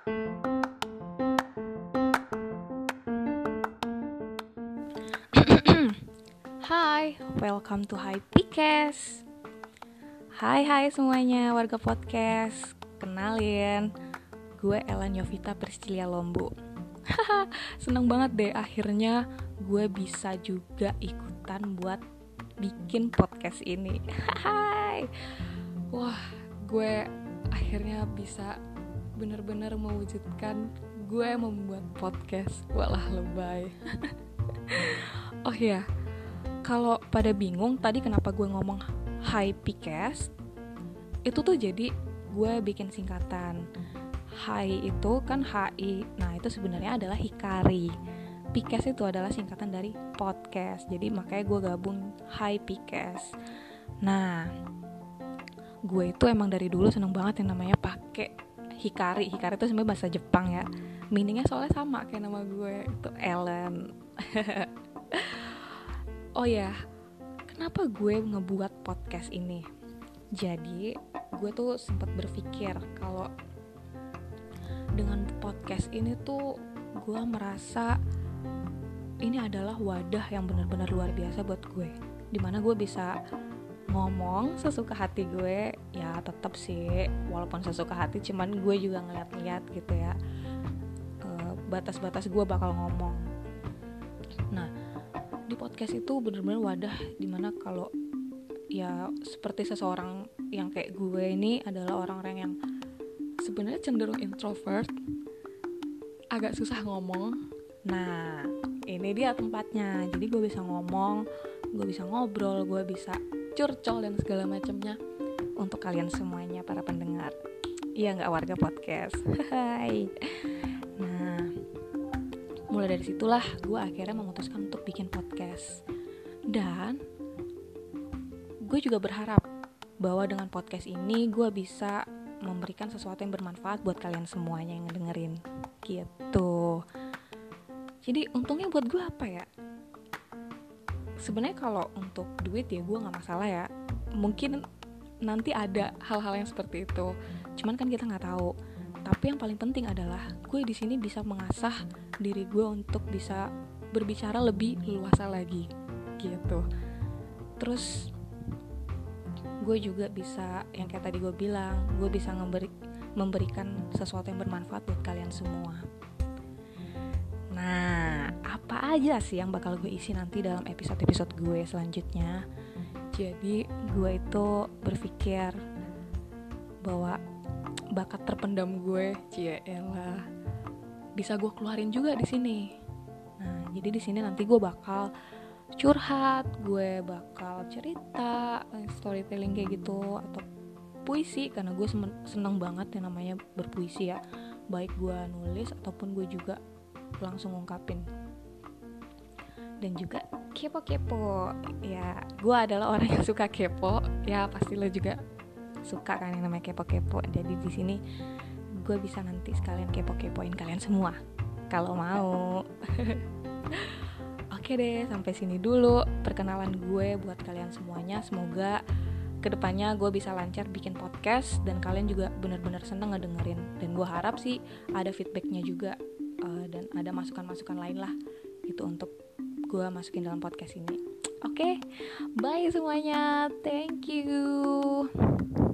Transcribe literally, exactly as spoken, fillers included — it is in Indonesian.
Hai, welcome to Hi Podcast. Hai hai semuanya warga podcast. Kenalin, gue Ellen Yovita Priscilia Lombo. Seneng banget deh akhirnya gue bisa juga ikutan buat bikin podcast ini. Hai. Wah, gue akhirnya bisa bener-bener mewujudkan gue membuat podcast. Walah lebay. Oh iya, kalau pada bingung tadi kenapa gue ngomong Hi Podcast, itu tuh jadi gue bikin singkatan. Hi itu kan H I, nah itu sebenarnya adalah Hikari. Podcast itu adalah singkatan dari podcast, jadi makanya gue gabung Hi Podcast. Nah, gue itu emang dari dulu seneng banget yang namanya pakai Hikari. Hikari itu sebenarnya bahasa Jepang ya. Meaningnya soalnya sama kayak nama gue, itu Ellen. Oh ya, kenapa gue ngebuat podcast ini? Jadi, gue tuh sempat berpikir kalau dengan podcast ini tuh gue merasa ini adalah wadah yang benar-benar luar biasa buat gue. Dimana gue bisa ngomong sesuka hati gue, ya tetap sih walaupun sesuka hati, cuman gue juga ngeliat-ngeliat gitu ya, e, batas-batas gue bakal ngomong. Nah, di podcast itu benar-benar wadah dimana kalau ya seperti seseorang yang kayak gue ini adalah orang-orang yang sebenarnya cenderung introvert, agak susah ngomong. Nah, ini dia tempatnya. Jadi gue bisa ngomong, gue bisa ngobrol, gue bisa curcol dan segala macamnya untuk kalian semuanya para pendengar. Iya nggak warga podcast? Hai. Nah, mulai dari situlah gue akhirnya memutuskan untuk bikin podcast. Dan gue juga berharap bahwa dengan podcast ini gue bisa memberikan sesuatu yang bermanfaat buat kalian semuanya yang ngedengerin gitu. Jadi untungnya buat gue apa ya? Sebenarnya kalau untuk duit ya gue gak masalah ya. Mungkin nanti ada hal-hal yang seperti itu, cuman kan kita gak tahu. Tapi yang paling penting adalah gue di sini bisa mengasah diri gue untuk bisa berbicara lebih leluasa lagi gitu. Terus gue juga bisa yang kayak tadi gue bilang, gue bisa memberi, memberikan sesuatu yang bermanfaat buat kalian semua. Nah, apa aja sih yang bakal gue isi nanti dalam episode-episode gue selanjutnya? Jadi gue itu berpikir bahwa bakat terpendam gue, cielah, bisa gue keluarin juga di sini. Nah, jadi di sini nanti gue bakal curhat, gue bakal cerita, storytelling kayak gitu, atau puisi, karena gue seneng banget yang namanya berpuisi ya. Baik gue nulis ataupun gue juga langsung ngungkapin. Dan juga kepo-kepo. Ya, gue adalah orang yang suka kepo. Ya, pasti lo juga suka kan yang namanya kepo-kepo. Jadi di sini gue bisa nanti sekalian kepo-kepoin kalian semua kalau mau. Oke deh, sampai sini dulu perkenalan gue buat kalian semuanya. Semoga kedepannya gue bisa lancar bikin podcast dan kalian juga benar-benar seneng ngedengerin. Dan gue harap sih ada feedbacknya juga, uh, dan ada masukan-masukan lain lah gitu untuk gue masukin dalam podcast ini. Oke, bye semuanya, thank you.